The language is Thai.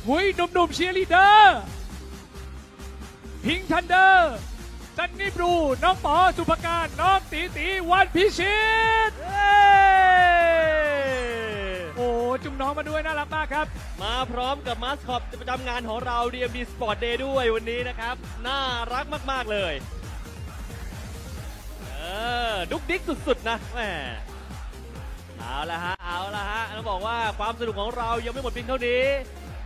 หุยหนุ่มๆเชียร์ลีดเดอร์พิงค์ทันเดอร์จันนี่บลูน้องหมอสุภการน้องตีวันพิชิตโอ้จุงน้องมาด้วยน่ารักมากครับมาพร้อมกับมาสคอตประจำงานของเรา DMD Sport Day ด้วยวันนี้นะครับน่ารักมากๆเลยดุ๊กดิ๊กสุดๆนะแหมเอาละฮะต้องบอกว่าความสนุกของเรายังไม่หมดเพียงเท่านี้